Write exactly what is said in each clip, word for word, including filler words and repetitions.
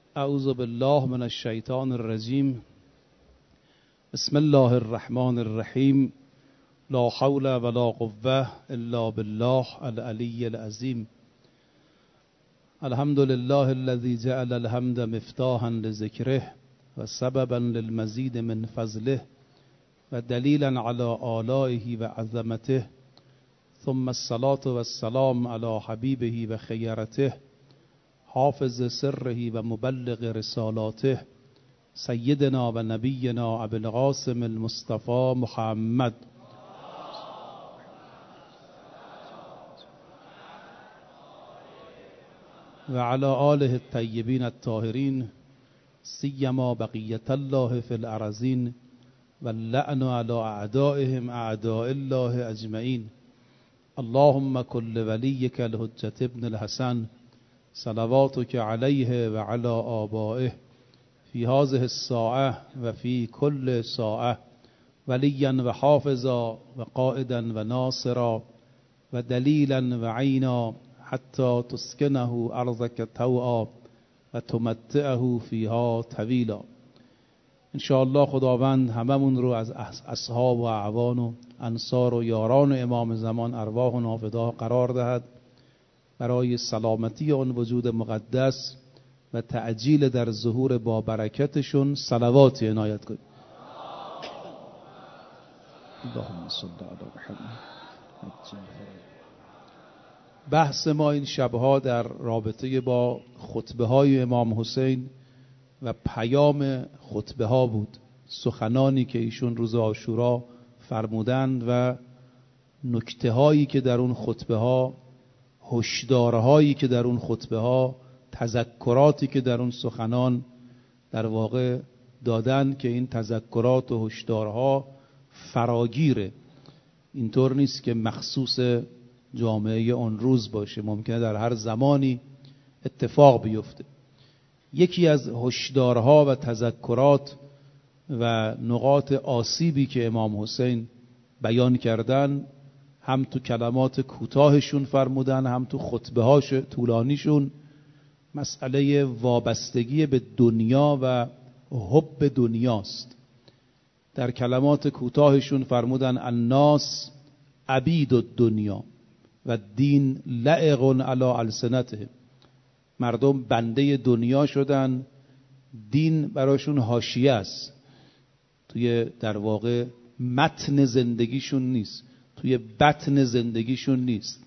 اعوذ بالله من الشیطان الرجیم. بسم الله الرحمن الرحیم. لا حول ولا قوة الا بالله العلی العظیم. الحمد لله الذي جعل الحمد مفتاحا لذکره و سببا للمزید من فضله و دلیلا على آلائه و عظمته، ثم الصلاة والسلام على حبیبه و خیرته، حافظ سره و مبلغ رسالاته، سیدنا و نبینا ابو القاسم المصطفى محمد و علی آله الطیبین الطاهرین، سیما بقیت الله فی الارضین و اللعن علی اعدائهم اعداء الله اجمعین. اللهم کل ولیک الحجة ابن الحسن صلواتك علیه و علی آبائه فی هذه الساعه و فی کل ساعه ولیا و حافظا و قائدا و ناصرا و دلیلا و عینا حتی تسکنه ارضک طوعا و تمتعه فیها طویلا. انشاءالله خداوند هممون رو از اصحاب و اعوان و انصار و یاران امام زمان ارواح و نافذها قرار دهد، برای سلامتی آن وجود مقدس و تعجیل در ظهور با برکتشون صلواتی عنایت کنید. اللهم صل علی محمد. بحث ما این شبها در رابطه با خطبه های امام حسین و پیام خطبه ها بود، سخنانی که ایشون روز عاشورا فرمودند و نکته هایی که در اون خطبه ها، هشدارهایی که در اون خطبه ها، تذکراتی که در اون سخنان در واقع دادن که این تذکرات و هشدارها فراگیره. اینطور نیست که مخصوص جامعه اون روز باشه، ممکنه در هر زمانی اتفاق بیفته. یکی از هشدارها و تذکرات و نقاط آسیبی که امام حسین بیان کردن، هم تو کلمات کوتاهشون فرمودن هم تو خطبه هاش طولانیشون، مسئله وابستگی به دنیا و حب دنیاست. در کلمات کوتاهشون فرمودن الناس عبید الدنیا و دین لعق علی السنتهم. مردم بنده دنیا شدن، دین براشون حاشیه است، توی در واقع متن زندگیشون نیست، توی بطن زندگیشون نیست.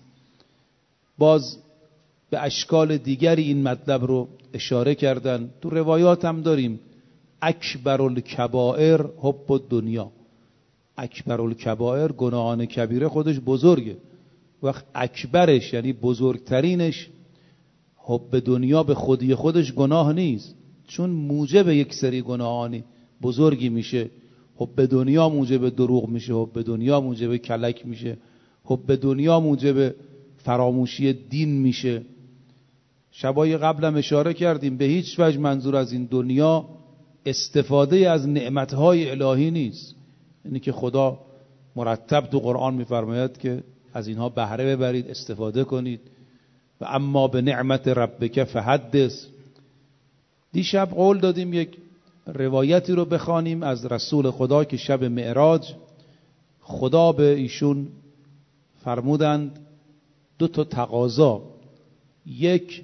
باز به اشکال دیگری این مطلب رو اشاره کردن. تو روایات هم داریم اکبر الکبائر حب الدنیا. اکبر الکبائر، گناهان کبیره خودش بزرگه، وقت اکبرش یعنی بزرگترینش حب دنیا به خودی خودش گناه نیست، چون موجب یک سری گناهانی بزرگی میشه. حب دنیا موجب دروغ میشه، حب دنیا موجب کلک میشه، حب دنیا موجب فراموشی دین میشه. شبای قبلم اشاره کردیم به هیچ وجه منظور از این دنیا استفاده از نعمتهای الهی نیست. یعنی که خدا مرتب تو قرآن میفرماید که از اینها بهره ببرید، استفاده کنید. و اما به نعمت ربک فحدث. دیشب قول دادیم یک روایتی رو بخوانیم از رسول خدا که شب معراج خدا به ایشون فرمودند دو تا تقاضا: یک،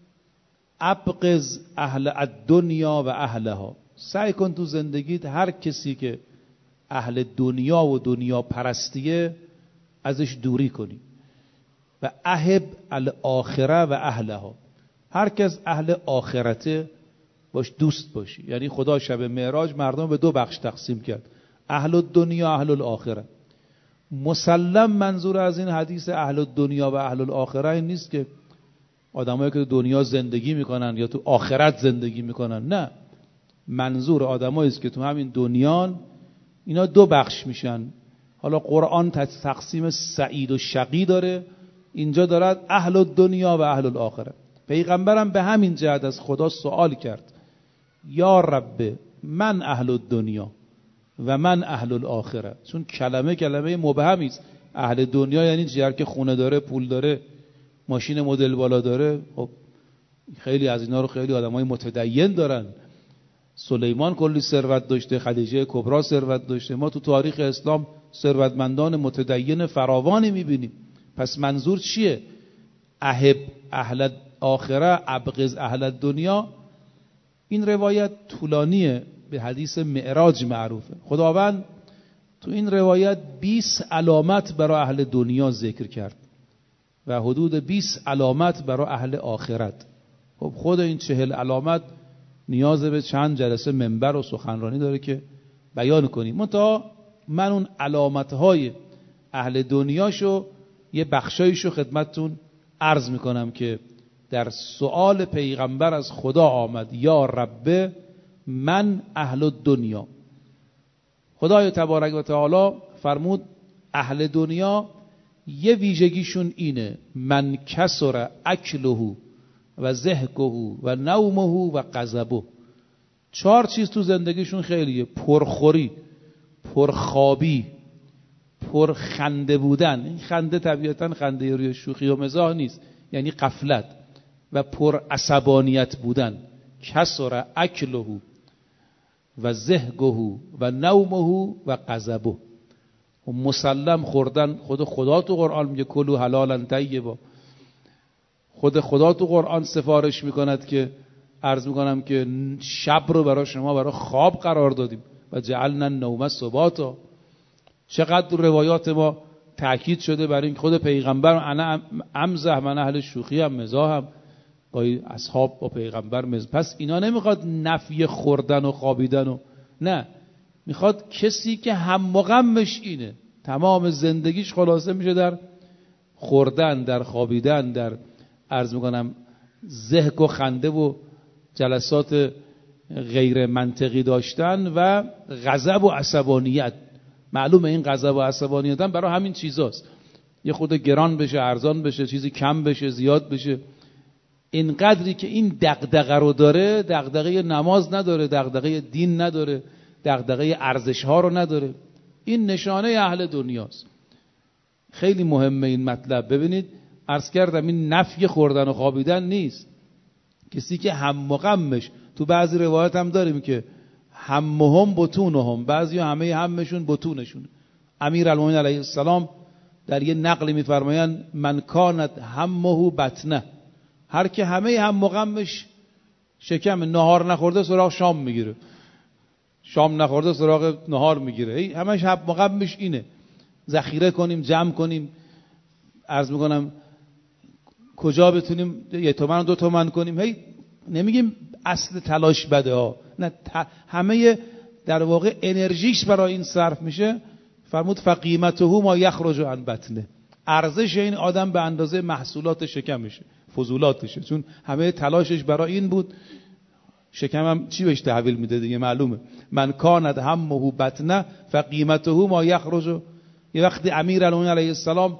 ابغض اهل الدنیا و اهلها، سعی کن تو زندگیت هر کسی که اهل دنیا و دنیا پرستیه ازش دوری کنی. و احب الاخره و اهلها، هر کس اهل آخرته باش دوست باشی. یعنی خدا شب معراج مردم به دو بخش تقسیم کرد، اهل الدنیا اهل الاخره. مسلم منظور از این حدیث اهل الدنیا و اهل الاخره این نیست که آدمایی که تو دنیا زندگی میکنن یا تو آخرت زندگی میکنن، نه، منظور آدمایی است که تو همین دنیان اینا دو بخش میشن. حالا قرآن تقسیم سعید و شقی داره، اینجا دارد اهل الدنیا و اهل الاخره. پیغمبرم به همین جهت از خدا سوال کرد یا رب من اهل الدنیا و من اهل الاخره، چون کلمه کلمه مبهمی است. اهل دنیا یعنی چی؟ هر که خونه داره، پول داره، ماشین مدل بالا داره. خب خیلی از اینا رو خیلی آدمای متدین دارن. سلیمان کلی ثروت داشته، خدیجه کبرا ثروت داشته. ما تو تاریخ اسلام ثروتمندان متدین فراوانی میبینیم. پس منظور چیه؟ احب اهل آخره ابغض اهل دنیا. این روایت طولانیه، به حدیث معراج معروفه. خداوند تو این روایت بیست علامت برای اهل دنیا ذکر کرد و حدود بیست علامت برای اهل آخرت. خب خود این چهل علامت نیاز به چند جلسه منبر و سخنرانی داره که بیان کنیم. منتها من اون علامتهای اهل دنیاشو یه بخشایشو خدمتتون عرض میکنم که در سؤال پیغمبر از خدا آمد یا رب من اهل دنیا. خدای تبارک و تعالی فرمود اهل دنیا یه ویژگیشون اینه من کسر اکله و ضحکه و نومه و غضبه. چهار چیز تو زندگیشون خیلیه: پرخوری، پرخوابی، پرخنده بودن. این خنده طبیعتا خنده روی شوخی و مزاح نیست، یعنی غفلت. و پر عصبانیت بودن. کسر اکله و ضحکه و نومه و غضبه. و مسلم خوردن. خود خدا تو قرآن میگه کلوا حلالا طیبا. خود خدا تو قرآن سفارش میکند که عرض میکنم که شب رو برای شما برای خواب قرار دادیم و جعلنا النوم سباتا. چقدر تو روایات ما تاکید شده برای این خود پیغمبر انا امزح من اهل شوخی هم مزاحم با اصحاب با پیغمبر مز. پس اینا نمیخواد نفی خوردن و خوابیدن و نه، میخواد کسی که هم و غمش اینه، تمام زندگیش خلاصه میشه در خوردن، در خوابیدن، در عرض میکنم ضحک و خنده و جلسات غیر منطقی داشتن و غضب و عصبانیت. معلومه این غضب و عصبانیت هم برای همین چیزاست، یه خود گران بشه، ارزان بشه، چیزی کم بشه، زیاد بشه. این قدری که این دغدغه رو داره، دغدغه نماز نداره، دغدغه دین نداره، دغدغه ارزش ها رو نداره. این نشانه اهل دنیاست. خیلی مهمه این مطلب. ببینید عرض کردم این نفی خوردن و خوابیدن نیست. کسی که هم و غمش، تو بعضی روایت هم داریم که همهم بطونهم، بعضی همه همشون بطونشون. امیرالمومنین علیه السلام در یه نقلی میفرمایند من کانت همه بطنه، هر که همه هم و غمش شکم، نهار نخورده سراغ شام میگیره، شام نخورده سراغ نهار میگیره، همش هم و غمش اینه. ذخیره کنیم، جمع کنیم، عرض میکنم کجا بتونیم یه تومن دو تومن کنیم. هی نمیگیم اصل تلاش بده ها، نه، همه در واقع انرژیش برای این صرف میشه. فرمود فقیمته ما یخرج عن بطنه، ارزش این آدم به اندازه محصولات شکمشه، فضولاتشه، چون همه تلاشش برای این بود. شکم هم چی بهش تحویل میده دیگه معلومه. من کانت همه بطنه فقیمته ما یخرج. یه وقتی امیرالمومنین علیه السلام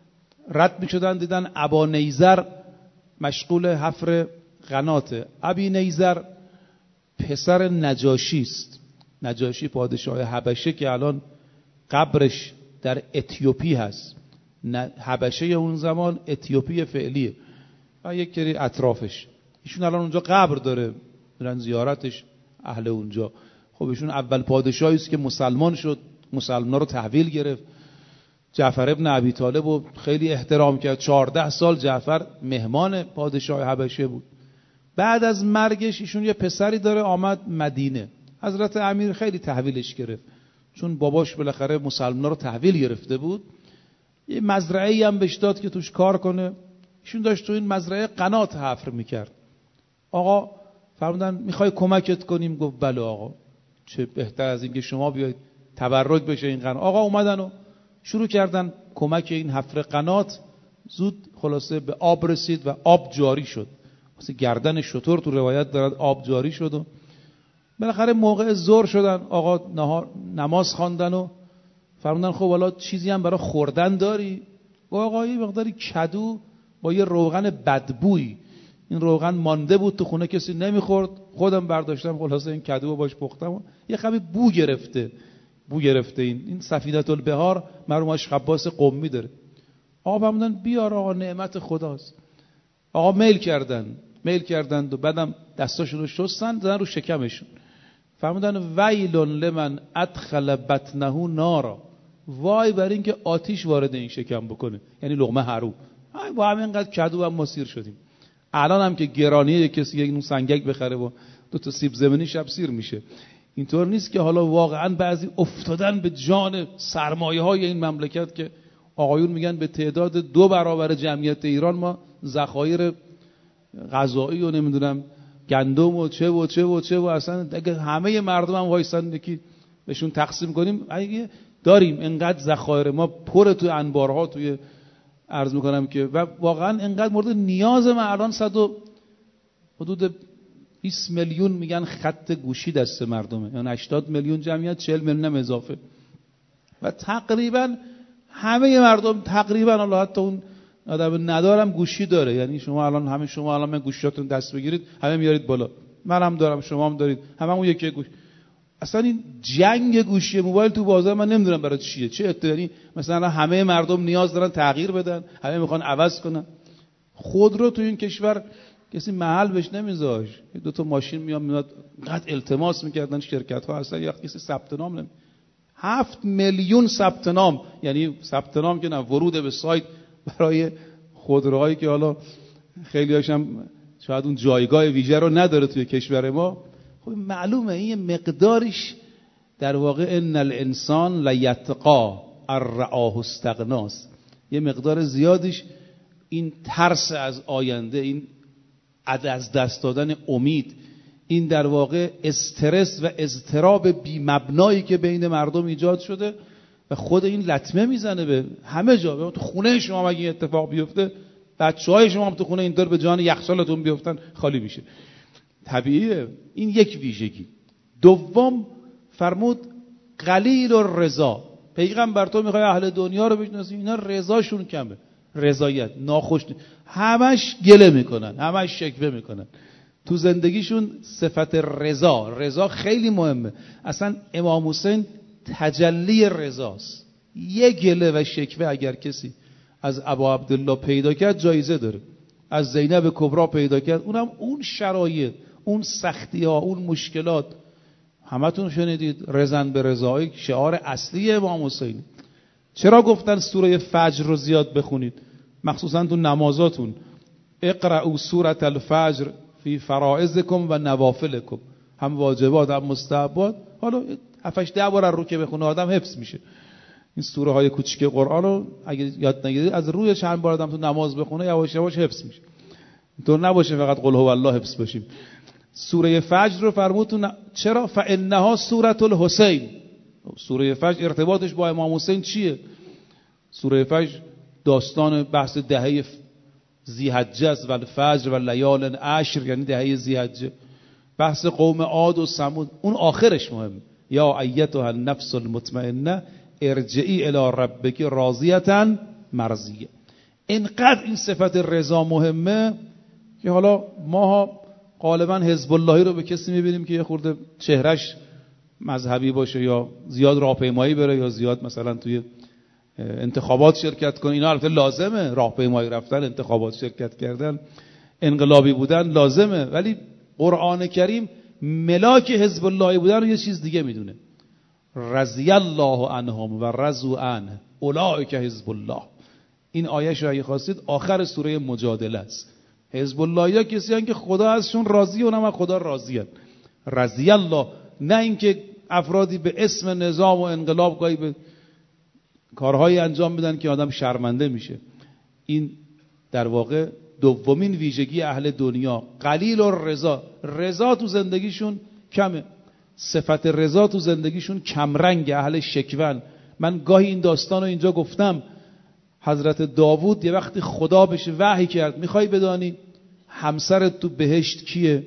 رد میشدن دیدن ابا نیزر مشغول حفر قناته. ابی نیزر پسر نجاشی است. نجاشی پادشاه حبشه که الان قبرش در اتیوپی هست. حبشه اون زمان اتیوپی فعلیه و یک کری اطرافش. ایشون الان اونجا قبر داره، میرن زیارتش اهل اونجا. خب ایشون اول پادشاهی است که مسلمان شد، مسلمان‌ها رو تحویل گرفت. جعفر ابن ابی طالب رو خیلی احترام کرد. چهارده سال جعفر مهمان پادشاه حبشه بود. بعد از مرگش ایشون یه پسری داره، آمد مدینه. حضرت امیر خیلی تحویلش گرفت، چون باباش بالاخره مسلمان‌ها رو تحویل گرفته بود. یه مزرعه‌ای هم بهش داد که توش کار کنه. ایشون داشت تو این مزرعه قنات حفر میکرد. آقا فرمودن میخوای کمکت کنیم؟ گفت بله آقا، چه بهتر از این که شما بیاید تبرک بشه این قنات. آقا اومدن و شروع کردن کمک این حفر قنات. زود خلاصه به آب رسید و آب جاری شد. واسه گردن شتر تو روایت دارد آب جاری شد و بالاخره موقع ظهر شدن. آقا نهار نماز خواندن و فرمودن خب حالا چیزی هم برای خوردن داری؟ آقا یه مقداری کدو با یه روغن بدبویی، این روغن مانده بود تو خونه کسی نمیخورد، خودم برداشتم خلاصه این کدو رو باش پختم و یه خمی بو گرفته بو گرفته این این سفینة البحار مرحوم اشخباس قمی داره. آقا فرمودن بیار آقا، نعمت خداست. آقا میل کردن، میل کردند و بعدم دستاشون رو شستن زدن رو شکمشون. فرمودن ویل لمن ادخل بطنه نارا، وای بر این که آتیش وارد این شکم بکنه، یعنی لقمه حروم. با همینقدر کدو هم ما سیر شدیم. الان هم که گرانیه کسی یک نون سنگک بخره و دو تا سیب زمینی شب سیر میشه. اینطور نیست که حالا واقعا بعضی افتادن به جان سرمایه های این مملکت که آقایون میگن به تعداد دو برابر جمعیت ایران ما ذخایر غذایی و نمیدونم گندم و چه و چه و چه و اصلا اگه همه مردم هم وایسن یکی بهشون تقسیم کنیم اگه داریم اینقدر ذخایر ما پر تو انبارها توی عرض میکنم که و واقعا اینقدر مورد نیاز ما الان صد و حدود بیست میلیون میگن خط گوشی دست مردمه، یعنی هشتاد میلیون جمعیت، چهل میلیون هم اضافه و تقریبا همه مردم تقریبا حالا حتی اون آدم ندارم گوشی داره. یعنی شما الان همه شما الان من گوشیاتون دست بگیرید همه میارید بالا، منم دارم شما هم دارید، همه اون یکی گوش. اصلا این جنگ گوشی موبایل تو بازار من نمیدونم برای چیه، چه اتفاقی؟ مثلا همه مردم نیاز دارن تغییر بدن، همه میخوان عوض کنن. خودرو تو این کشور کسی محل بهش نمیذاش، دو تا ماشین میاد میاد قد التماس میکردن شرکت ها، اصلا یک کسی ثبت نام نمی هفت میلیون ثبت نام، یعنی ثبت نام که نه ورود به سایت برای خودروهایی که حالا خیلی هاشم شاید اون جایگاه ویژه رو نداره توی کشور ما. خب معلومه این مقدارش در واقع ان الانسان لیتقا الرعاه استغناس، یه مقدار زیادش این ترس از آینده، این از دست دادن امید، این در واقع استرس و اضطراب بی مبنایی که بین مردم ایجاد شده و خود این لطمه میزنه به همه جا. تو خونه شما اگه اتفاق بیفته، بچهای شما هم تو خونه اینطور به جان یخچالتون بیفتن خالی میشه، طبیعیه. این یک ویژگی. دوم فرمود قلیل الرضا، پیغمبر تو میخوای اهل دنیا رو بشناسی اینا رضاشون کمه، رضایت ناخوش، همش گله میکنن، همش شکوه میکنن تو زندگیشون. صفت رضا، رضا خیلی مهمه. اصلا امام حسین تجلی رضاست. یه گله و شکوه اگر کسی از ابا عبدالله پیدا کرد جایزه داره، از زینب کبرا پیدا کرد، اونم اون شرایط، اون سختی ها، اون مشکلات. همتون شنیدید رضا به رضای شعار اصلی امام حسین. چرا گفتن سوره فجر رو زیاد بخونید، مخصوصا تو نمازاتون؟ اقرأوا سوره الفجر فی فرائضکم و نوافلکم، هم واجبات هم مستحبات. حالا هفتش ده بار رو که بخونه آدم حفظ میشه. این سوره های کوچیک قرآن رو اگه یاد نگیرید از روی چند بار آدم تو نماز بخونه یواش یواش حفظ میشه. اینطور نباشه فقط قل هو الله حفظ باشیم. سوره فجر رو فرمود تو ن... چرا؟ فانها سوره الحسین. سوره فجر ارتباطش با امام حسین چیه؟ سوره فجر داستان بحث دهه ذی‌حجه است، و الفجر و لیال عشر، یعنی دهه ذی‌حجه، بحث قوم عاد و ثمود. اون آخرش مهم، یا ایتها النفس المطمئنه ارجعی الی ربک راضیه مرضیه. اینقدر این صفت رضا مهمه که حالا ما غالبا حزب اللهی رو به کسی میبینیم که یه خورده چهرش مذهبی باشه یا زیاد راهپیمایی بره یا زیاد مثلا توی انتخابات شرکت کنه. اینا البته لازمه، راهپیمایی رفتن، انتخابات شرکت کردن، انقلابی بودن لازمه، ولی قرآن کریم ملاک حزب اللهی بودن رو یه چیز دیگه میدونه. رضی الله عنهم و رضوا عنه اولئک حزب الله. این آیه شو اگه خواستید آخر سوره مجادله است. حزب اللهی ها کسی هستند که خدا ازشون راضیه و اونم از خدا راضیه. رضی الله، نه اینکه افرادی به اسم نظام و انقلاب گاهی به کارهایی انجام میدن که آدم شرمنده میشه. این در واقع دومین ویژگی اهل دنیا، قلیل الرضا. رضا تو زندگیشون کمه، صفت رضا تو زندگیشون کمرنگ، اهل شکوون. من گاهی این داستان رو اینجا گفتم. حضرت داوود یه وقتی خدا بهش وحی کرد، میخوای بدانی همسرت تو بهشت کیه؟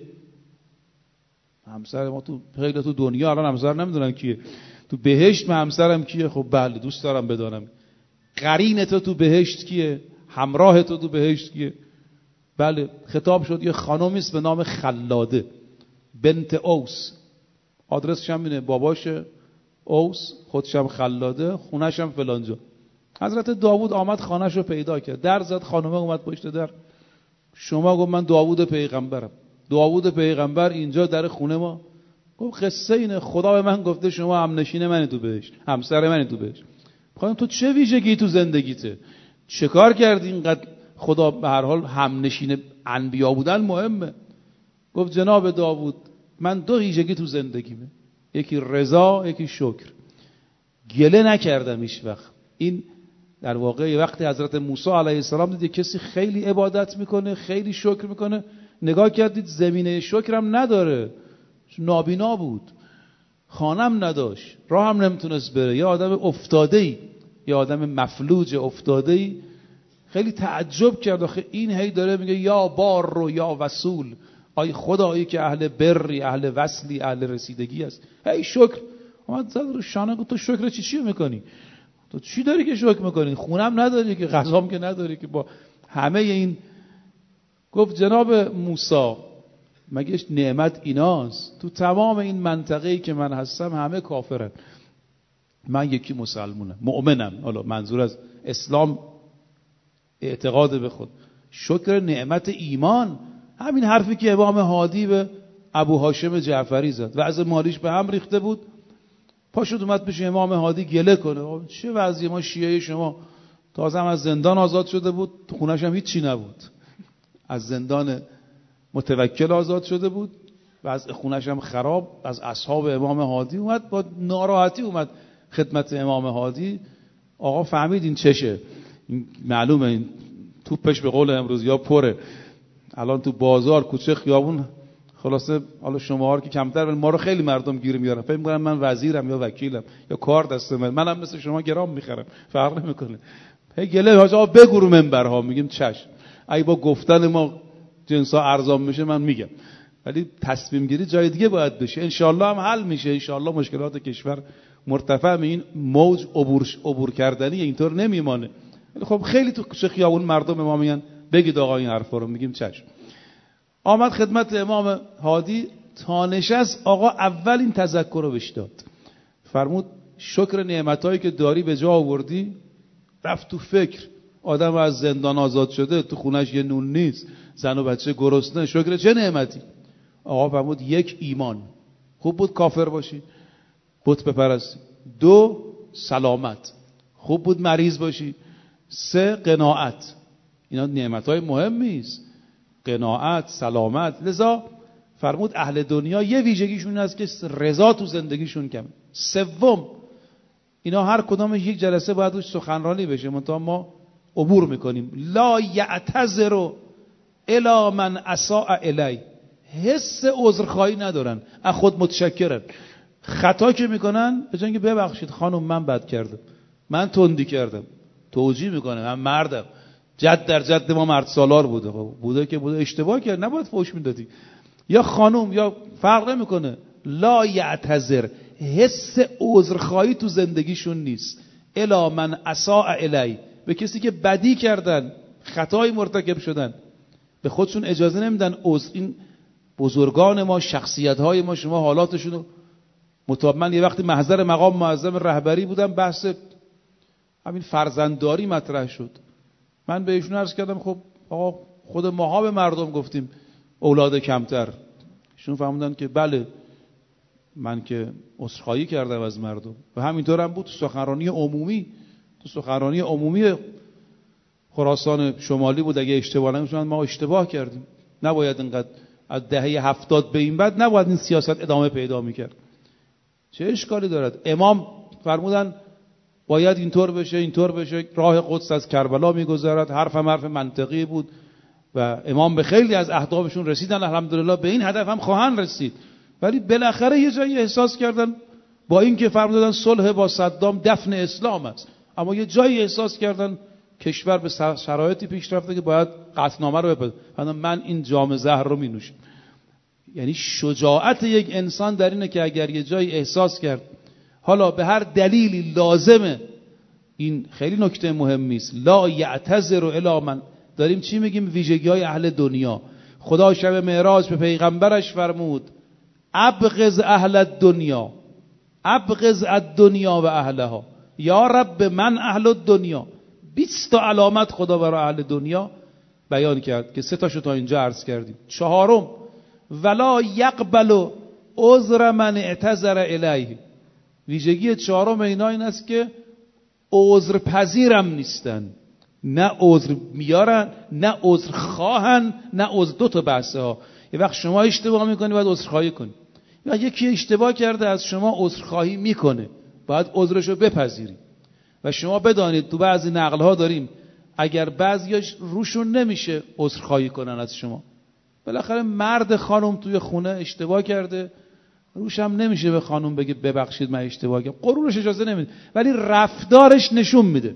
همسر ما تو خیلی تو دنیا الان همسر نمیدونن کیه، تو بهشت من همسرم کیه؟ خب بله دوست دارم بدانم. قرین تو تو بهشت کیه؟ همراه تو تو بهشت کیه؟ بله. خطاب شد یه خانومی است به نام خلاده بنت اوس، آدرسش هم اینه، باباش اوس، خودش هم خلاده، خونش هم فلانجا. حضرت داوود آمد خانه‌ش رو پیدا کرد، در زد، خانومه اومد پشت در. شما گفت من داوود پیغمبرم. داوود پیغمبر اینجا در خونه ما گفت قصه اینه، خدا به من گفته شما همنشین منی تو بهشت، همسر منی تو بهشت. خانم تو چه ویژگی تو زندگیته؟ چه کار کردی اینقدر خدا به هر حال همنشین انبیا بودن مهمه؟ گفت جناب داوود من دو ویژگی تو زندگیمه، یکی رضا، یکی شکر. گله نکردم هیچ وقت. این در واقع وقتی حضرت موسی علیه السلام دید کسی خیلی عبادت میکنه، خیلی شکر میکنه، نگاه کردید زمینه شکرم نداره، نابینا بود، خانم نداشت، راه هم نمیتونست بره، یه آدم افتاده‌ای، یه آدم مفلوج افتاده‌ای. خیلی تعجب کرد آخه این هی داره میگه یا بار رو یا وصول، آی خدایی که اهل بری، اهل وصلی، اهل رسیدگی است. هی شکر اومد زد رو شانه. گفت تو شکر چی چی میکنی؟ تو چی داری که شکر میکنی؟ خونم نداری که، غذام که نداری که، با همه این. گفت جناب موسی مگه نعمت ایناست؟ تو تمام این منطقه‌ای که من هستم همه کافرن، من یکی مسلمونم، مؤمنم. حالا منظور از اسلام اعتقاد به خود، شکر نعمت ایمان. همین حرفی که امام هادی به ابو هاشم جعفری زد، وضع مالیش به هم ریخته بود، پاشد اومد پیش امام هادی گله کنه چه وضعی ما شیعه شما، تازه هم از زندان آزاد شده بود، تو خونش هم هیچ چی نبود، از زندان متوکل آزاد شده بود و از خونش هم خراب. از اصحاب امام هادی اومد با ناراحتی اومد خدمت امام هادی. آقا فهمید این چشه، این معلومه این توپش به قول امروز یا پره، الان تو بازار کوچه خیابون خلاصه. حالا شما ها که کمتر، ما رو خیلی مردم گیر میارن، فکر می‌کنن من وزیرم یا وکیلم یا کار دست من، منم مثل شما گرام میخرم، فرق نمیکنه. هی گله حاج آقا بگو رو منبرها، میگیم چشم، اگه با گفتن ما جنسا ارزان میشه من میگم، ولی تصمیم گیری جای دیگه باید بشه. ان شاء الله هم حل میشه، ان شاء الله مشکلات کشور مرتفع، این موج عبور عبور کردنی اینطور نمیمانه. خب خیلی تو کوچه خیابون مردم ما میگن بگید آقا این حرفا رو، میگیم چشم. آمد خدمت امام هادی، تا نشست آقا اول این تذکر رو بهش داد، فرمود شکر نعمتایی که داری به جا آوردی. رفت تو فکر، آدم از زندان آزاد شده، تو خونش یه نون نیست، زن و بچه گرسنه، شکر چه نعمتی؟ آقا فرمود یک ایمان، خوب بود کافر باشی بت بپرستی. دو سلامت، خوب بود مریض باشی. سه قناعت، اینا نعمتای مهمی است، قناعت، سلامت. لذا فرمود اهل دنیا یه ویژگیشون است که رضا تو زندگیشون کمه. سوم، اینا هر کدام یک جلسه باید روش سخنرانی بشه، منتها ما عبور میکنیم. لا یعتذر الی من اساء الی، حس عذرخواهی ندارن، از خود متشکرن. خطا که میکنن به جای اینکه ببخشید خانم من بد کردم، من تندی کردم، توجیه میکنه من مردم، جد در جد ما مرد سالار بوده، بوده که بوده، اشتباه کرد، نباید فوش میدادی. یا خانم یا فرق نمیکنه. لا یعتذر، حس عذرخواهی تو زندگیشون نیست. الی من اساء الی، به کسی که بدی کردن، خطایی مرتکب شدن، به خودشون اجازه نمیدن عذر. این بزرگان ما، شخصیت های ما، شما حالاتشون رو مطابق. من یه وقتی محضر مقام معظم رهبری بودم، بحث همین فرزندداری مطرح شد. من به ایشون عرض کردم خب آقا خود ماها به مردم گفتیم اولاد کمتر. ایشون فهمیدن که بله من که عذرخواهی کردم از مردم. و همینطور هم بود تو سخنرانی عمومی، تو سخنرانی عمومی خراسان شمالی بود، اگه اشتباه نمی‌کنم ما اشتباه کردیم، نباید اینقدر از دهه هفتاد به این بعد نباید این سیاست ادامه پیدا میکرد. چه اشکالی دارد؟ امام فرمودن باید اینطور بشه، اینطور بشه، راه قدس از کربلا میگذرد، حرف هم حرف منطقی بود و امام به خیلی از اهدافشون رسیدن، الحمدلله به این هدف هم خواهند رسید. ولی بالاخره یه جایی احساس کردن، با اینکه فرمودن صلح با صدام دفن اسلام است، اما یه جایی احساس کردن کشور به شرایطی پیش رفته که باید قطعنامه رو بپذیره، من این جام زهر رو می نوشم. یعنی شجاعت یک انسان در اینه که اگر یه جایی احساس کرد حالا به هر دلیلی لازمه، این خیلی نکته مهمی است، لا یعتذر الی من. داریم چی میگیم؟ ویژگی های اهل دنیا. خدا شب معراج به پیغمبرش فرمود ابغض اهل الدنیا، ابغض الدنیا و اهلها، یا رب من اهل الدنیا. بیست تا علامت خدا برای اهل دنیا بیان کرد که سه تاشو تا اینجا عرض کردیم. چهارم ولا یقبل عذر من اعتذر الیه. ویژگی چهارم اینا این است که عذر پذیرم نیستن، نه عذر میارن نه عذر خواهن نه عذر. دو تا بحثه ها. یه وقت شما اشتباه میکنی باید عذر خواهی کنی، یا یکی اشتباه کرده از شما عذر خواهی میکنه باید عذرشو بپذیری. و شما بدانید تو بعضی نقل ها داریم اگر بعضیاش روشون نمیشه عذر خواهی کنن از شما. بالاخره مرد خانم توی خونه اشتباه کرده، روش هم نمیشه به خانم بگه ببخشید من اشتباه کردم، غرورش اجازه نمیده، ولی رفتارش نشون میده.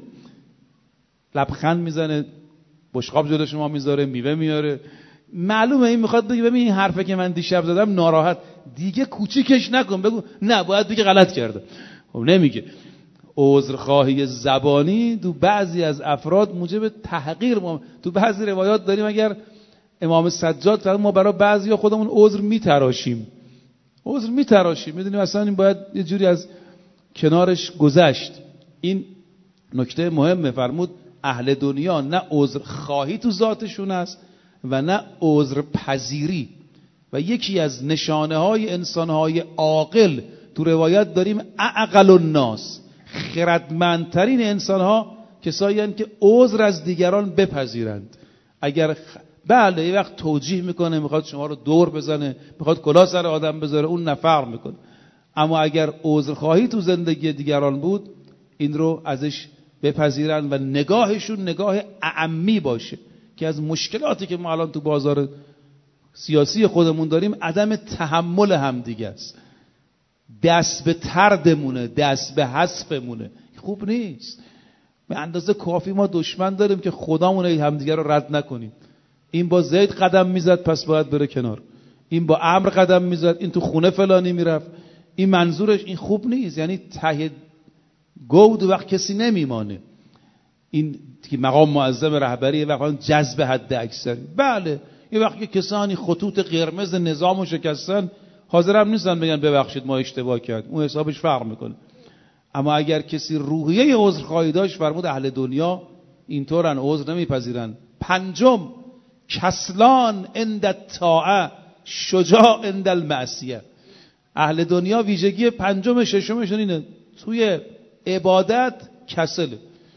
لبخند میزنه، بشقاب جلو شما میذاره، میوه میاره، معلومه این میخواد بگه ببین این حرفه که من دیشب زدم ناراحت، دیگه کوچیکش نکن، بگو نه باید دیگه غلط کرده. خب نمیگه. عذرخواهی زبانی تو بعضی از افراد موجب تحقیر ما. تو بعضی روایات داریم اگر امام سجاد فرمود ما برای بعضیا خودمون عذر میتراشیم، عذر میتراشیم، میدونیم اصلا این باید یه جوری از کنارش گذشت. این نکته مهمه. فرمود اهل دنیا نه عذر خواهی تو ذاتشون است و نه عذر پذیری. و یکی از نشانه های انسان های عاقل تو روایت داریم اعقل الناس، خردمندترین انسان ها کسایی هستند که عذر از دیگران بپذیرند. اگر خ... بله یه وقت توجیه میکنه، میخواد شما رو دور بزنه، میخواد کلاه سر آدم بذاره، اون نفر میکنه. اما اگر عذر خواهی تو زندگی دیگران بود این رو ازش بپذیرن و نگاهشون نگاه اعمی باشه که از مشکلاتی که ما الان تو بازار سیاسی خودمون داریم عدم تحمل همدیگه است. دست به تردمونه، دست به حذفمونه، خوب نیست. به اندازه کافی ما دشمن داریم که خدامون همدیگه رو رد نکنیم. این با زید قدم میزد پس باید بره کنار، این با عمرو قدم میزد این تو خونه فلانی میرفت، این منظورش این خوب نیست. یعنی ته گود وقت کسی نمیمانه. این که مقام معظم رهبری یه وقت جذب حد اکثری، بله یه وقت که کسانی خطوط قرمز نظامو شکستن حاضر هم نیستن بگن ببخشید ما اشتباه کردیم، اون حسابش فرق میکنه. اما اگر کسی روحیه عذرخواهی داشت فرمود اهل دنیا اینطورن، عذر نمیپذیرن. پنجم کسلان عند الطاعه شجاع عند المعصیه. اهل دنیا ویژگی پنجم ششمشون اینه، توی عبادت کسله،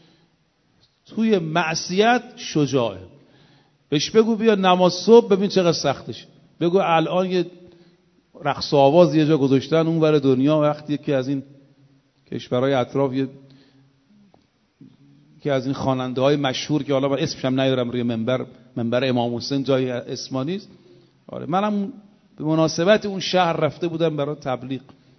توی معصیت شجاعه. بهش بگو بیا نماز صبح ببین چقدر سختشه، بگو الان یه رقص و آواز یه جا گذاشتن اون ور دنیا، وقتی که از این کشورهای اطراف یه که از این خواننده های مشهور که حالا من اسمش هم نیارم روی منبر منبر امام حسین جای اسما نیست، آره منم به مناسبت اون شهر رفته بودم برای تبلیغ،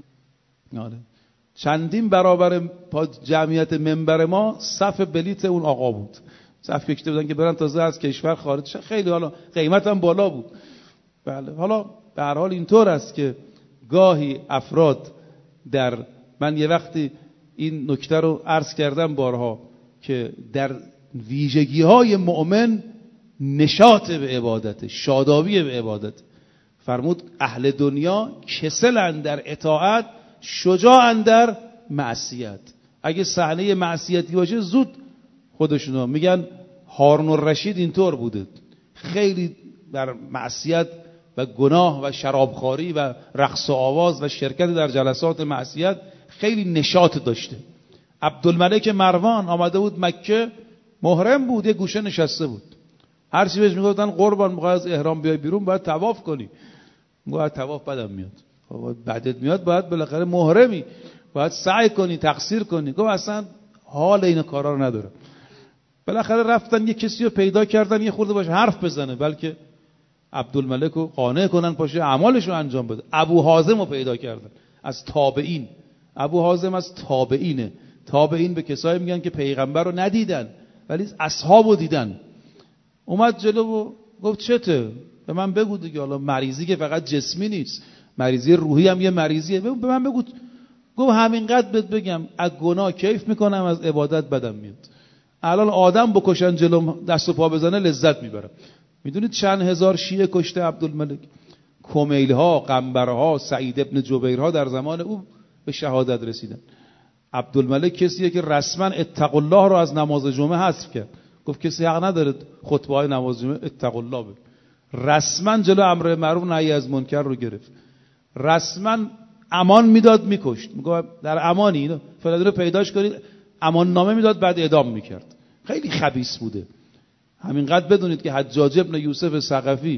آره چندین برابر جمعیت منبر ما صف بلیت اون آقا بود، صف کشیده بودن که برن تازه از کشور خارج شه. خیلی حالا قیمت هم بالا بود. بله حالا به هر حال اینطور است که گاهی افراد در من یه وقتی این نکته رو عرض کردم بارها که در ویژگی های مؤمن نشاط به عبادت، شادابی به عبادت. فرمود اهل دنیا کسلند در اطاعت، شجاعند در معصیت. اگه صحنه معصیتی باشه زود خودشونو میگن هارون الرشید اینطور بوده، خیلی در معصیت و گناه و شرابخواری و رقص و آواز و شرکت در جلسات معصیت خیلی نشاط داشته. عبدالملک مروان آمده بود مکه، محرم بود، یه گوشه نشسته بود، هر چی بهش میگفتن قربان میخوای از احرام بیای بیرون باید طواف کنی، باید طواف بدم میاد، بعدت میاد باید بالاخره محرمی، باید سعی کنی تقصیر کنی. گفت اصلا حال این کارا رو نداره. بالاخره رفتن یه کسی رو پیدا کردن یه خورده باشه حرف بزنه، بلکه عبدالملک رو قانع کنن پاشه اعمالش رو انجام بده. ابو حازم رو پیدا کردن از تابعین. ابو حازم از تابعینه. تابعین به کسایی میگن که پیغمبر رو ندیدن ولی اصحاب رو دیدن. اومد جلو و گفت چته؟ به من بگو دیگه، حالا مریضی که فقط جسمی نیست، مریضی روحی هم یه مریضیه، به من بگو. گفت همینقدر بهت بگم از گناه کیف میکنم، از عبادت بدم میاد. الان آدم بکشن جلو دست و پا بزنه لذت میبرم. میدونید چند هزار شیعه کشته عبدالملک؟ کمیلها، قنبرها، سعید ابن جبیرها در زمان او به شهادت رسیدن. عبدالملک کسیه که رسما اتقوا الله رو از نماز جمعه حذف کرد. گفت کسی حق نداره خطبه های نماز جمعه اتقوا الله بگه. رسما جلو امر معروف نهی از منکر رو گرفت، رسما امان میداد میکشت، میگه در امانی، اینو فلان رو پیداش کنید، امان نامه میداد بعد اعدام میکرد. خیلی خبیث بوده. همینقدر بدونید که حجاج ابن یوسف ثقفی،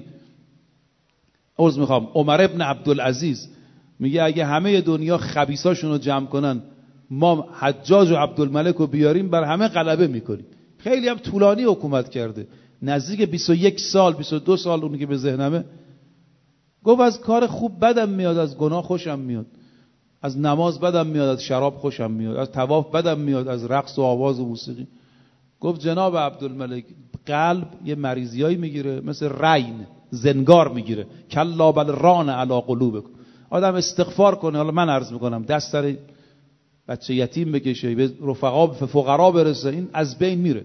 عرض میخوام عمر ابن عبدالعزیز، میگه اگه همه دنیا خبیثاشون رو جمع کنن ما حجاج و عبدالملک رو بیاریم بر همه غلبه میکنیم. خیلی هم طولانی حکومت کرده، نزدیک بیست و یک سال بیست و دو سال اونی که به ذهنمه. گفت از کار خوب بدم میاد، از گناه خوشم میاد، از نماز بدم میاد، از شراب خوشم میاد، از طواف بدم میاد، از رقص و آواز و موسیقی. گفت جناب عبدالملک قلب یه مریضیایی میگیره مثل رین، زنگار میگیره، کلا بل ران علی قلوبکم. آدم استغفار کنه، حالا من عرض میکنم دست سر بچه یتیم بکشه، به رفقا به فقرا برسه، این از بین میره.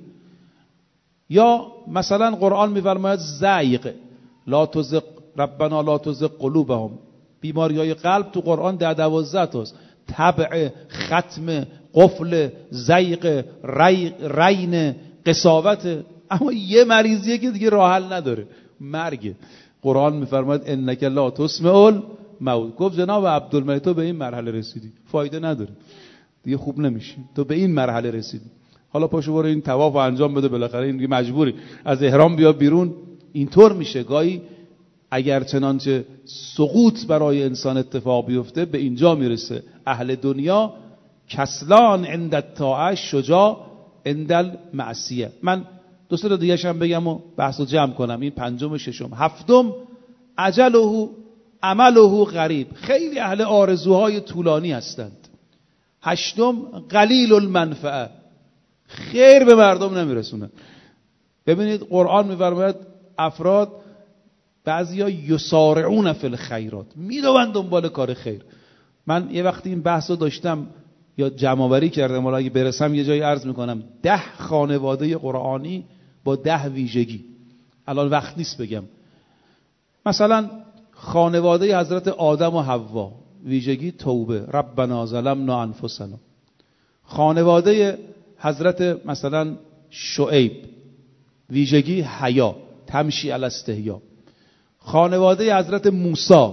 یا مثلا قرآن میفرماید زایق لا تزغ ربنا لا تزغ قلوبهم. بیماریای قلب تو قرآن ده دوازده تاست، تبع، ختم، قفل، زایق، رین، قساوت. اما یه مریضیه که دیگه راه حل نداره، مرگ. قرآن میفرماید انک لا تسمع الموت. گفت جناب عبدالملک تو به این مرحله رسیدی، فایده نداره دیگه، خوب نمیشی، تو به این مرحله رسیدی، حالا پاشو برو این طواف انجام بده، بالاخره این دیگه مجبوری از احرام بیا بیرون. اینطور میشه گاهی. اگر چنانچه سقوط برای انسان اتفاق بیفته به اینجا میرسه. اهل دنیا کسلان عند الطاعه، شجاع عند المعصیه. من دو سه تا دیگه هم بگم و بحثو جمع کنم. این پنجم و ششم. هفتم اجله عمله غریب. خیلی اهل آرزوهای طولانی هستند. هشتم قلیل المنفعه، خیر به مردم نمیرسونن. ببینید قرآن میفرماید افراد بعضیا یسارعون فی الخیرات، میدوند دنبال کار خیر. من یه وقتی این بحثو داشتم یا جمع‌آوری کردم، حالا اگه برسم یه جایی عرض میکنم، ده خانواده قرآنی با ده ویژگی. الان وقت نیست بگم. مثلا خانواده حضرت آدم و حوا، ویژگی توبه، ربنا ظلمنا انفسنا. خانواده حضرت مثلا شعیب، ویژگی حیا، تمشی علی استحیا. خانواده حضرت موسی،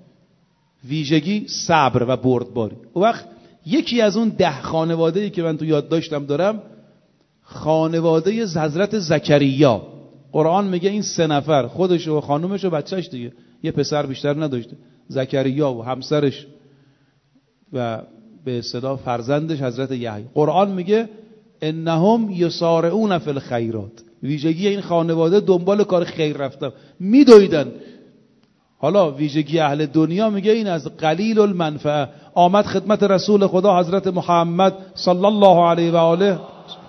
ویژگی صبر و بردباری. اون وقت یکی از اون ده خانواده‌ای که من تو یادداشتم دارم، خانواده حضرت زکریا. قرآن میگه این سه نفر، خودش و خانومش و بچهش دیگه، یه پسر بیشتر نداشته، زکریا و همسرش و به اصطلاح فرزندش حضرت یحیی. قرآن میگه انهم یسارعون فی الخیرات. ویژگی این خانواده دنبال کار خیر رفتن، میدویدن. حالا ویژگی اهل دنیا میگه این از قلیل المنفعه. آمد خدمت رسول خدا حضرت محمد صلی الله علیه و آله،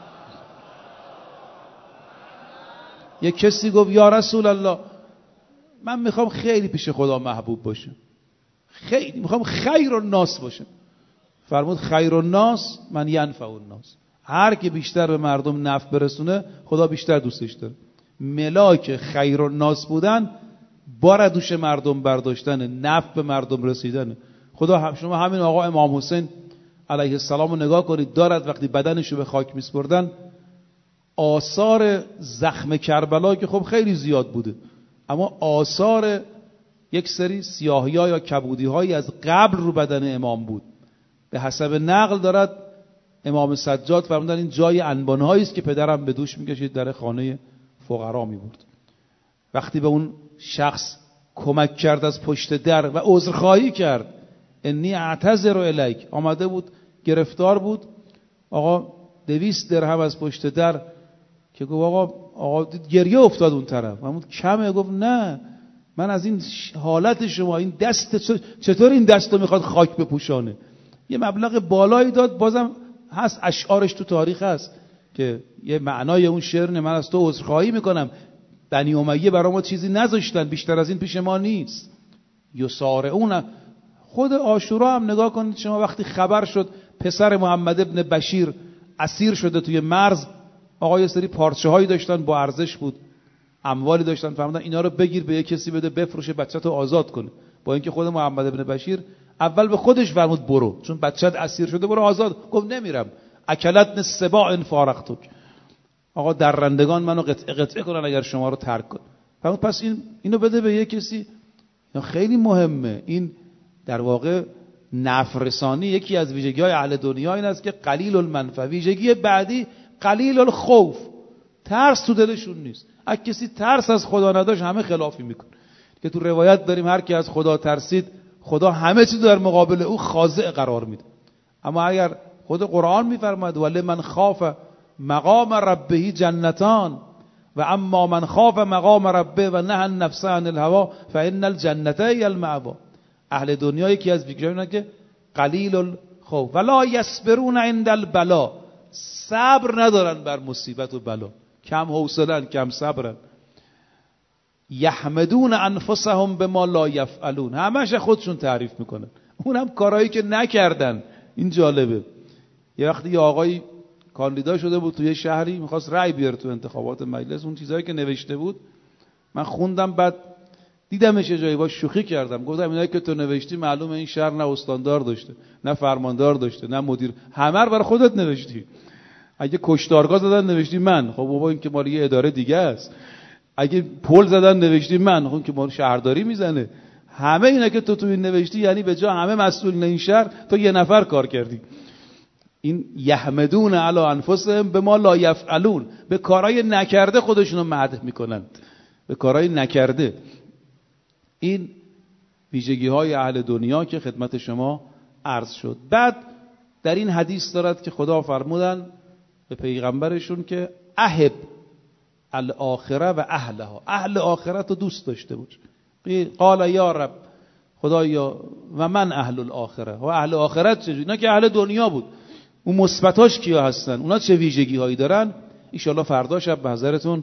یک کسی گفت یا رسول الله من میخوام خیلی پیش خدا محبوب باشم، خیلی میخوام خیر الناس باشم. فرمود خیر الناس من ینفع الناس. هر که بیشتر به مردم نفع برسونه خدا بیشتر دوستش داره. ملاک خیر الناس بودن بار دوش مردم برداشتن، نفع به مردم رسیدن. خدا شما همین آقا امام حسین علیه السلام رو نگاه کنید، دارد وقتی بدنشو به خاک میسپردن، آثار زخم کربلا که خب خیلی زیاد بوده، اما آثار یک سری سیاهی‌ها یا کبودی‌هایی از قبل رو بدن امام بود. به حسب نقل دارد امام سجاد فرمودن این جای انبان‌هایی است که پدرم به دوش می‌کشید در خانه فقرا می‌برد. وقتی به اون شخص کمک کرد از پشت در و عذرخواهی کرد، انی اعتذر الیک، آمده بود گرفتار بود، آقا دویست درهم از پشت در، که گفت آقا آقا گریه افتاد اون طرف. همون کمه. گفت نه من از این حالت شما، این دست چطور این دستو میخواد خاک بپوشانه. یه مبلغ بالایی داد. بازم هست اشعارش تو تاریخ هست که یه معنای اون شعر نه من از تو عذرخواهی میکنم، بنی امیه برای ما چیزی نذاشتن، بیشتر از این پیش ما نیست. یسارعون. خود عاشورا هم نگاه کنید شما، وقتی خبر شد پسر محمد ابن بشیر اسیر شده توی مرز، آقا یه سری پارچه هایی داشتن با ارزش بود، اموالی داشتن، فرمودن اینا رو بگیر به یک کسی بده بفروشه بچه‌تو آزاد کنه. با اینکه خود محمد ابن بشیر اول به خودش فرمود برو، چون بچه‌ت اسیر شده برو آزاد. گفت نمیرم. اکلتن السباع ان فارقتک. آقا درندگان منو قطعه قطعه کنن اگر شما رو ترک کن. پس این اینو بده به یه کسی. خیلی مهمه. این در واقع نفرسانی یکی از ویژگی‌های اهل دنیا این است که قلیل المنفع. ویژگی بعدی قلیل الخوف، ترس تو دلشون نیست. اگه کسی ترس از خدا نداشت همه خلافی میکنه. که تو روایت داریم هر کی از خدا ترسید خدا همه چیز در مقابل او خاضع قرار میده. اما اگر خود قرآن میفرماید ولمن خاف مقام ربه جنتان و اما من خاف مقام ربه و نهى النفس عن الهوا فان الجنه هي المأوى. اهل دنیا یکی از ویژگی‌هاش اینه که قلیل الخوف ولا یصبرون عند البلا، صبر ندارن بر مصیبت و بلا، کم حوصله‌ان، کم صبرن. یحمدون انفسهم بما لا یفعلون، همش خودشون تعریف میکنن، اونم کارهایی که نکردن. این جالبه. یه وقتی یه آقای کاندیدا شده بود توی شهری، میخواست رأی بیاره تو انتخابات مجلس، اون چیزایی که نوشته بود من خوندم، بعد دیدمش جایی با شوخی کردم، گفتم اینایی که تو نوشتی معلومه این شهر نه استاندار داشته، نه فرماندار داشته، نه مدیر، همه رو برای خودت نوشتی. اگه کشتارگاه زدن نوشتی من، خب بابا این که مال یه اداره دیگه است. اگه پل زدن نوشتی من، خب که مال شهرداری میزنه. همه اینا که تو تو این نوشتی یعنی به جا همه مسئولین این شهر تو یه نفر کار کردی. این یحمدون علی انفسهم بما لا یفعلون، به کارهای نکرده خودشونو مدح میکنن، به کارهای نکرده. این ویژگی های اهل دنیا که خدمت شما عرض شد. بعد در این حدیث دارد که خدا فرمودن به پیغمبرشون که احب الاخره و اهلها، اهل آخرت رو دوست داشته باش. قال یا رب، خدایا و من اهل الاخره، و اهل آخرت چه؟ اینا که اهل دنیا بود، اون مثبتاش کیا هستن؟ اونا چه ویژگی هایی دارن؟ ان شاء الله فردا شب به حضرتون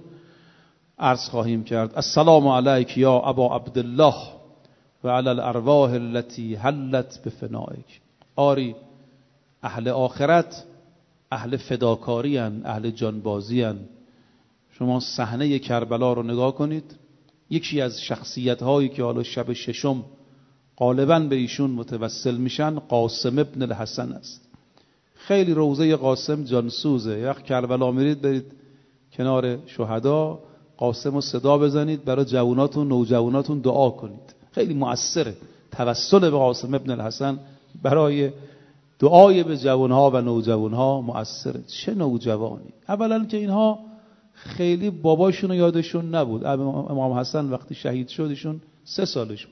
عرض خواهیم کرد. السلام علیک یا ابا عبدالله و علی الارواح التي حلت بفنائک. آری اهل آخرت اهل فداکاری ان، اهل جانبازی ان. شما صحنه کربلا رو نگاه کنید. یکی از شخصیت هایی که حالا شب ششم غالباً به ایشون متوسل میشن قاسم ابن الحسن است. خیلی روضه قاسم جانسوزه. وقت کربلا میرید برید کنار شهدا، قاسم رو صدا بزنید، برای جواناتون نوجواناتون دعا کنید. خیلی مؤثره توسل به قاسم ابن الحسن برای دعای به جوانها و نوجوانها مؤثره. چه نوجوانی! اولا که اینها خیلی باباشون رو یادشون نبود. امام حسن وقتی شهید شد ایشون سه سالش بود.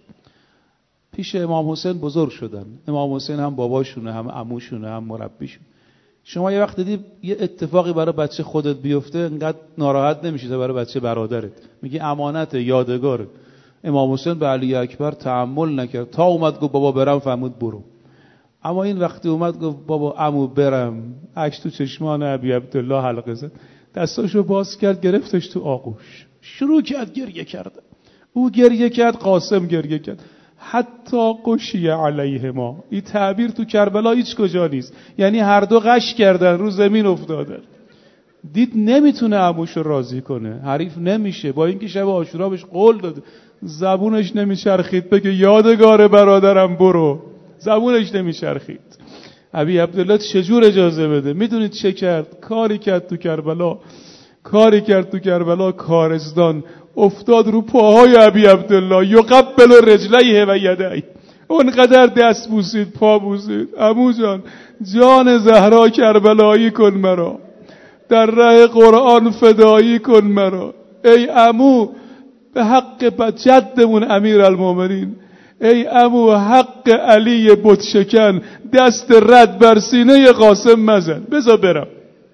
پیش امام حسین بزرگ شدن. امام حسین هم باباشونه، هم عموشونه، هم مربیشون. شما یه وقت دیدی یه اتفاقی برای بچه خودت بیفته انقدر ناراحت نمیشی تا برای بچه برادرت. میگی امانت، یادگار. امام حسین به علی اکبر تحمل نکرد تا اومد گفت بابا برم، فرمود برو. اما این وقتی اومد گفت بابا عمو برم، عکس تو چشمان ابی عبدالله حلقه زد، دستاشو باز کرد گرفتش تو آغوش، شروع کرد گریه کردن. او گریه کرد، قاسم گریه کرد. حتی قشی علیهما، این تعبیر تو کربلا هیچ کجا نیست، یعنی هر دو غش کردن، رو زمین افتادن. دید نمیتونه عموشو راضی کنه، حریف نمیشه، با اینکه شب عاشورا بهش قول داده، زبونش نمیچرخید بگه یادگار برادرم برو، زبونش نمیچرخید. ابی عبدالله چجور اجازه بده؟ میدونید چه کرد؟ کاری کرد تو کربلا، کاری کرد تو کربلا کارزدان افتاد رو پاهای ابی عبدالله، یقبل رجلیه و یدیه، اونقدر دست بوسید، پا بوسید. عمو جان، جان زهرا کربلایی کن مرا، در ره قرآن فدایی کن مرا. ای عمو به حق جدمون امیر المومنین، ای عمو حق علی بت شکن، دست رد بر سینه قاسم مزن، بذار برم.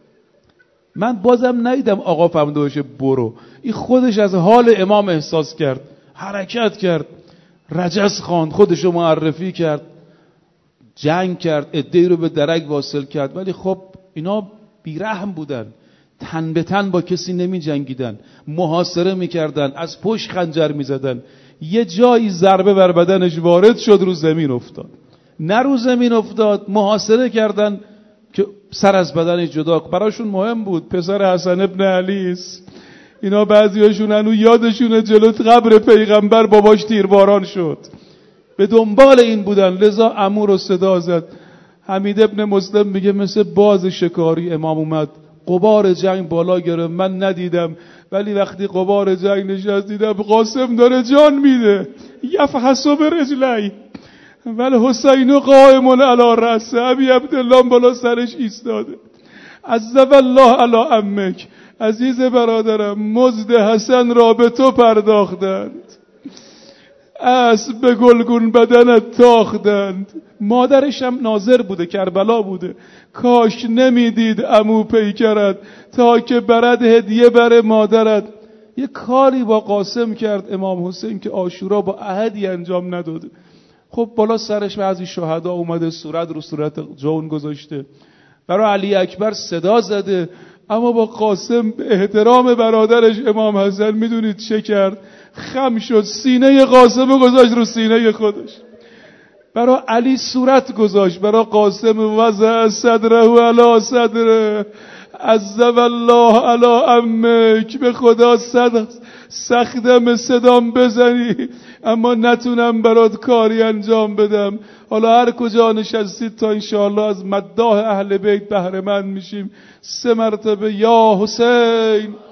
من بازم ندیدم آقا فهمده باشه برو. این خودش از حال امام احساس کرد، حرکت کرد، رجز خواند، خودشو معرفی کرد، جنگ کرد، عده‌ای رو به درک واصل کرد. ولی خب اینا بیرحم بودن، تن به تن با کسی نمی جنگیدن، محاصره میکردن، از پشت خنجر میزدن. یه جایی ضربه بر بدنش وارد شد رو زمین افتاد، نه رو زمین افتاد، محاصره کردن که سر از بدنش جدا. براشون مهم بود پسر حسن ابن علی است. اینا بعضیاشون هنو یادشونه جلوی قبر پیغمبر باباش تیرباران شد، به دنبال این بودن. لذا عمو رو صدا زد. حمید ابن مسلم میگه مثل باز شکاری امام اومد غبار جنگ بالا گرفت. من ندیدم ولی وقتی غبار جنگ نشست دیدم قاسم داره جان میده. یفحص برجلی ولی حسین قائم علی رأسه، ابی عبدالله بالا سرش ایستاده. عذب الله علی عمک، عزیز برادرم مزد حسن را به تو پرداختند، اسب به گلگون بدنت تاختند. مادرش هم ناظر بوده، کربلا بوده. کاش نمیدید عمو پیکرت تا که برد هدیه بر مادرت. یه کاری با قاسم کرد امام حسین که عاشورا با عهدی انجام نداده. خب بالا سرش بعضی شهدا اومده صورت رو صورت جون گذاشته، برای علی اکبر صدا زده، اما با قاسم به احترام برادرش امام حسن میدونید چه کرد؟ خم شد، سینه قاسم گذاشت رو سینه خودش. برای علی صورت گذاشت، برای قاسم وضع صدره علی صدره. عذب الله علی عمک، به خدا صد سختم صدام بزنی اما نتونم برات کاری انجام بدم. حالا هر کجا نشستید تا انشاءالله از مداح اهل بیت بهره مند میشیم. سه مرتبه یا حسین.